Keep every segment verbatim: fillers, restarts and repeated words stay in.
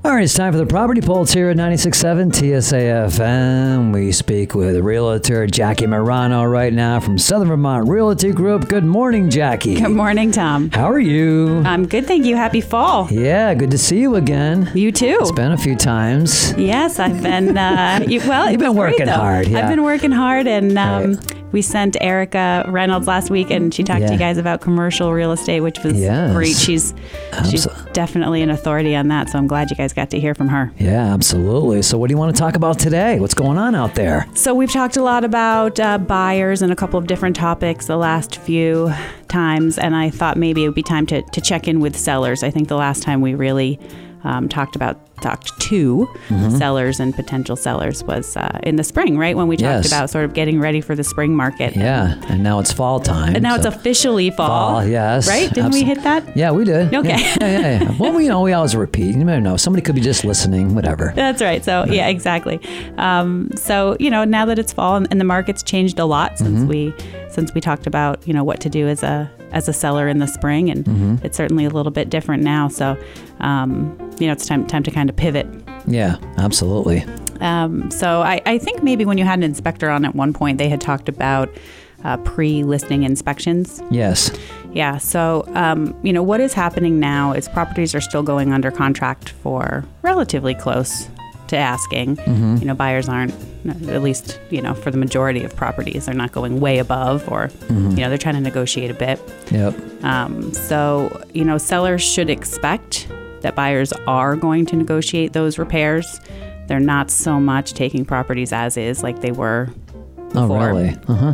All right, it's time for the Property Pulse here at ninety-six point seven T S A F M. We speak with Realtor Jackie Marano right now from Southern Vermont Realty Group. Good morning, Jackie. Good morning, Tom. How are you? I'm good, thank you. Happy fall. Yeah, good to see you again. You too. It's been a few times. Yes, I've been, uh, you, well, You've been working great, hard, yeah. I've been working hard, and um, Right. we sent Erica Reynolds last week, and she talked Yeah. to you guys about commercial real estate, which was Yes. great. She's, she's Absol- definitely an authority on that, so I'm glad you guys got to hear from her. Yeah, absolutely. So what do you want to talk about today? What's going on out there? So we've talked a lot about uh, buyers and a couple of different topics the last few times, and I thought maybe it would be time to, to check in with sellers. I think the last time we really um, talked about talked to Mm-hmm. sellers and potential sellers was uh, in the spring, right? When we talked Yes. about sort of getting ready for the spring market. Yeah, and now it's fall time. And now so- it's officially fall. Fall, yes. Right? Didn't Abso- we hit that? Yeah, we did. Okay. Yeah, yeah, yeah. yeah. Well, we you know we always repeat. You never know. Somebody could be just listening. Whatever. That's right. So yeah, exactly. Um, so you know, now that it's fall and, and the market's changed a lot since Mm-hmm. we since we talked about you know what to do as a as a seller in the spring, and Mm-hmm. it's certainly a little bit different now. So um, you know, it's time time to kind of pivot. Yeah, absolutely. Um, so I, I think maybe when you had an inspector on at one point, they had talked about uh, pre-listing inspections. Yes. Yeah. So, um, you know, what is happening now is properties are still going under contract for relatively close to asking. Mm-hmm. You know, buyers aren't, at least, you know, for the majority of properties, they're not going way above or, Mm-hmm. you know, they're trying to negotiate a bit. Yep. Um, so, you know, sellers should expect that buyers are going to negotiate those repairs. They're not so much taking properties as is like they were Oh, before. really? Uh huh.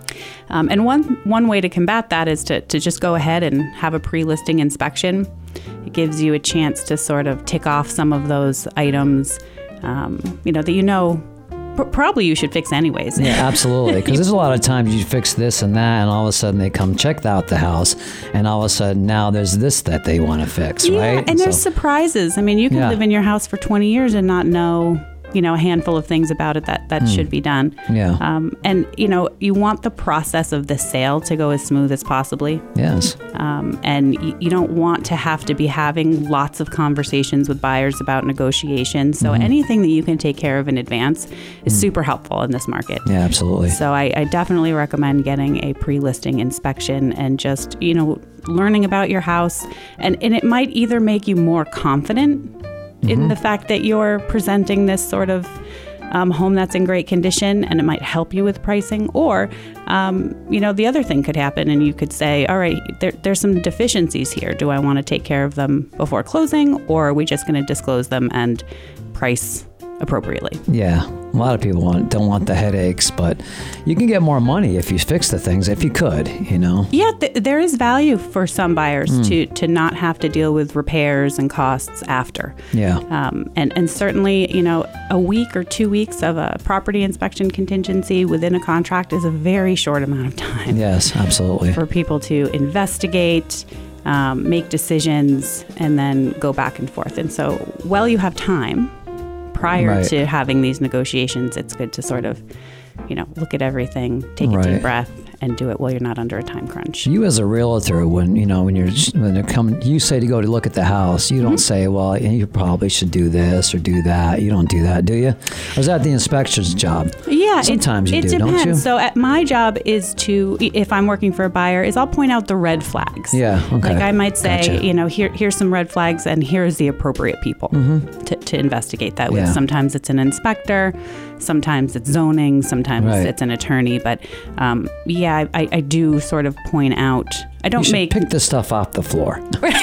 Um, and one one way to combat that is to, to just go ahead and have a pre-listing inspection. It gives you a chance to sort of tick off some of those items, um, you know, that you know pr- probably you should fix anyways. Yeah, absolutely. Because there's a lot of times you fix this and that, and all of a sudden they come check out the house, and all of a sudden now there's this that they want to fix, Yeah, right? and there's so, surprises. I mean, you can Yeah. live in your house for twenty years and not know, you know, a handful of things about it that, that should be done. yeah. Um, and, you know, you want the process of the sale to go as smooth as possibly. yes. Um, and y- you don't want to have to be having lots of conversations with buyers about negotiations. So anything that you can take care of in advance is super helpful in this market. Yeah, absolutely. So I, I definitely recommend getting a pre-listing inspection and just, you know, learning about your house. And, and it might either make you more confident in the fact that you're presenting this sort of um, home that's in great condition, and it might help you with pricing. Or, um, you know, the other thing could happen and you could say, all right, there, there's some deficiencies here. Do I want to take care of them before closing, or are we just going to disclose them and price appropriately? Yeah. A lot of people want, don't want the headaches, but you can get more money if you fix the things, if you could, you know? Yeah, th- there is value for some buyers to, to not have to deal with repairs and costs after. Yeah. Um, and, and certainly, you know, a week or two weeks of a property inspection contingency within a contract is a very short amount of time Yes, absolutely. for people to investigate, um, make decisions, and then go back and forth. And so while you have time prior Right. to having these negotiations, it's good to sort of, you know, look at everything, take a Right. deep breath, and do it while you're not under a time crunch. You as a realtor, when you know when you're when they're coming, you say to go to look at the house. You don't say, "Well, you probably should do this or do that." You don't do that, do you? Or is that the inspector's job? Yeah, Sometimes it, you it do, don't depends. you? So at my job is to, if I'm working for a buyer, is I'll point out the red flags. Yeah, okay. Like I might say, Gotcha. you know, here here's some red flags, and here's the appropriate people to, to investigate that with. Mm-hmm. Yeah. Sometimes it's an inspector, sometimes it's zoning, sometimes Right. it's an attorney. But um, yeah, I, I do sort of point out. I You don't should make pick this stuff off the floor.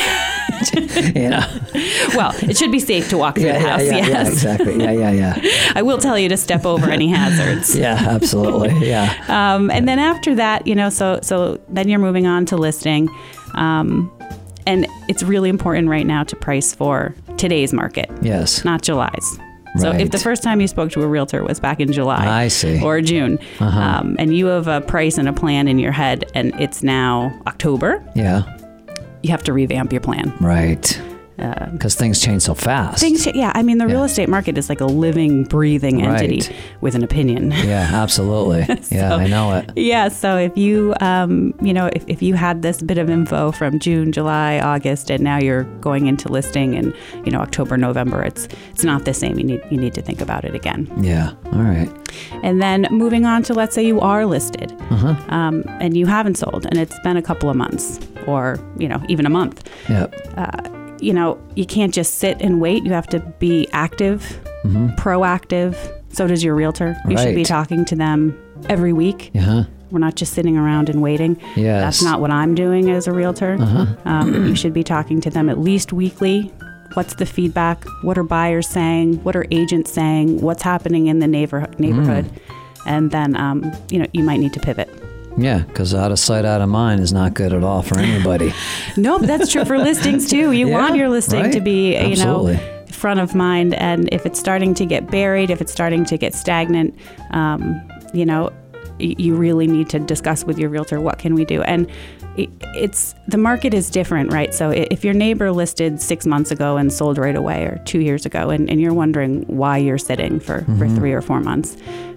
you know? well. It should be safe to walk through Yeah, the yeah, house. yeah, yes, yeah, exactly. Yeah, yeah, yeah. I will tell you to step over any hazards. Yeah, absolutely. Yeah. Um, and then after that, you know, so so then you're moving on to listing. Um, and it's really important right now to price for today's market, Yes. not July's. So if Right. the first time you spoke to a realtor was back in July I see. or June, Uh-huh. um, and you have a price and a plan in your head and it's now October, Yeah. you have to revamp your plan. Right. Because um, things change so fast. Things, yeah. I mean, the yeah. real estate market is like a living, breathing entity right. with an opinion. Yeah, absolutely. so, yeah, I know it. Yeah. So if you, um, you know, if, if you had this bit of info from June, July, August, and now you're going into listing in, you know, October, November, it's it's not the same. You need you need to think about it again. Yeah. All right. And then moving on to, let's say you are listed uh-huh. um, and you haven't sold, and it's been a couple of months, or you know, even a month. Yep. Uh, you know, you can't just sit and wait. You have to be active, mm-hmm. proactive. So does your realtor. You right. should be talking to them every week. Uh-huh. We're not just sitting around and waiting. Yes. That's not what I'm doing as a realtor. Uh-huh. Um, you should be talking to them at least weekly. What's the feedback? What are buyers saying? What are agents saying? What's happening in the neighbor- neighborhood? Mm. And then, um, you know, you might need to pivot. Yeah, because out of sight, out of mind is not good at all for anybody. No, but that's true for listings too. You yeah, want your listing right. to be, you Absolutely. know, front of mind. And if it's starting to get buried, if it's starting to get stagnant, um, you know, y- you really need to discuss with your realtor, what can we do? And it, it's, the market is different, right? So if your neighbor listed six months ago and sold right away, or two years ago, and, and you're wondering why you're sitting for, mm-hmm. for three or four months,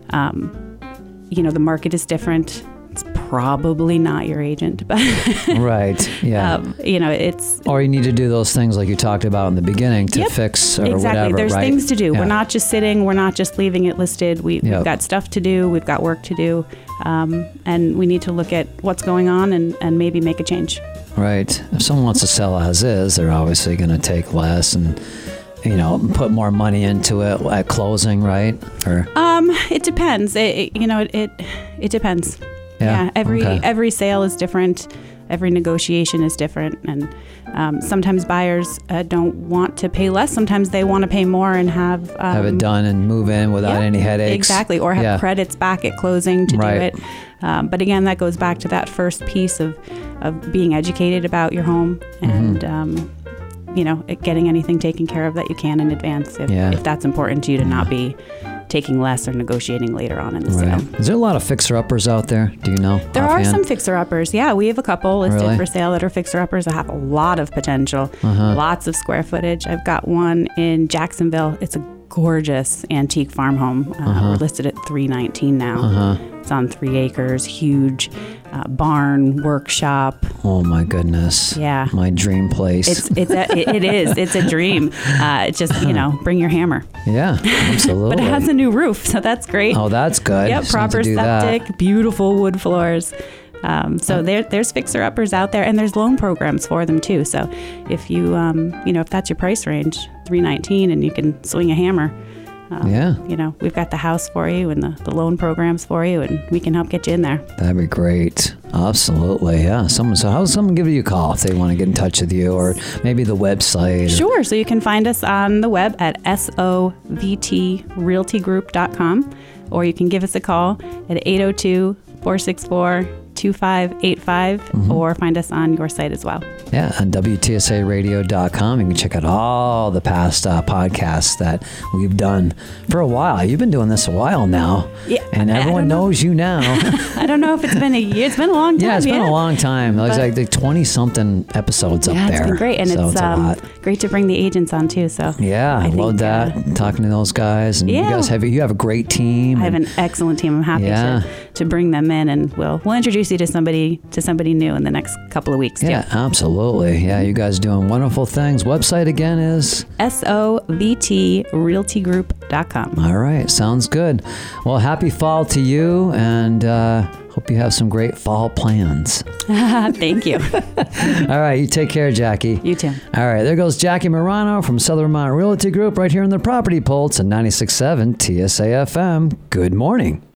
um, you know, the market is different. It's probably not your agent, but right, yeah. Um, you know, it's or you need to do those things like you talked about in the beginning to yep, fix or exactly. whatever. There's right? things to do. Yeah. We're not just sitting. We're not just leaving it listed. We, yep. We've got stuff to do. We've got work to do, um, and we need to look at what's going on and, and maybe make a change. Right. If someone wants to sell as is, they're obviously going to take less and, you know, put more money into it at closing, right? Or um, it depends. It, it, you know, it, it it depends. Yeah, yeah, every okay. every sale is different. Every negotiation is different, and um, sometimes buyers uh, don't want to pay less. Sometimes they want to pay more and have um, have it done and move in without yeah, any headaches. Exactly, or have yeah. credits back at closing to right. do it. Um, but again, that goes back to that first piece of of being educated about your home and. Mm-hmm. Um, you know, getting anything taken care of that you can in advance if, yeah. if that's important to you to not be taking less or negotiating later on in the right. sale. Is there a lot of fixer-uppers out there? Do you know? There offhand? are some fixer-uppers. Yeah, we have a couple listed really? for sale that are fixer-uppers that have a lot of potential, uh-huh. lots of square footage. I've got one in Jacksonville. It's a gorgeous antique farm home. Uh, uh-huh. We're listed at three nineteen now. Uh-huh. It's on three acres, huge uh, barn, workshop. Oh my goodness! Yeah, my dream place. It's it's a, it, it is. It's a dream. Uh, it's just you know, bring your hammer. Yeah, absolutely. But it has a new roof, so that's great. Oh, that's good. Yep, Just proper septic, that. beautiful wood floors. Um, so there, there's fixer-uppers out there, and there's loan programs for them too. So if you, um, you know, if that's your price range, three nineteen, and you can swing a hammer, um, yeah, you know, we've got the house for you and the, the loan programs for you, and we can help get you in there. That'd be great. Absolutely, yeah. Someone, so how's someone give you a call if they want to get in touch with you, or maybe the website? Or... Sure. So you can find us on the web at S O V T realty group dot com, or you can give us a call at eight oh two, four six four, two five eight five, mm-hmm. or find us on your site as well. Yeah, on W T S A radio dot com. You can check out all the past uh, podcasts that we've done for a while. You've been doing this a while now, yeah, and everyone knows you now. I don't know if it's been a year. It's been a long time. Yeah, it's been yeah. a long time. There's like the twenty-something episodes yeah, up there. Yeah, it's been great, and so it's, it's um, a lot. great to bring the agents on too. So yeah, I, I love that. Uh, Talking to those guys, and yeah. you guys have you have a great team. I have an excellent team. I'm happy yeah. to, to bring them in, and we'll we'll introduce you to somebody to somebody new in the next couple of weeks. Yeah, too. absolutely. Yeah, you guys doing wonderful things. Website again is S O V T realty group dot com. All right, sounds good. Well, happy fall to you, and uh, hope you have some great fall plans. Thank you. All right, you take care, Jackie. You too. All right, there goes Jackie Marano from Southern Vermont Realty Group right here in the Property Pulse at ninety-six point seven T S A F M. Good morning.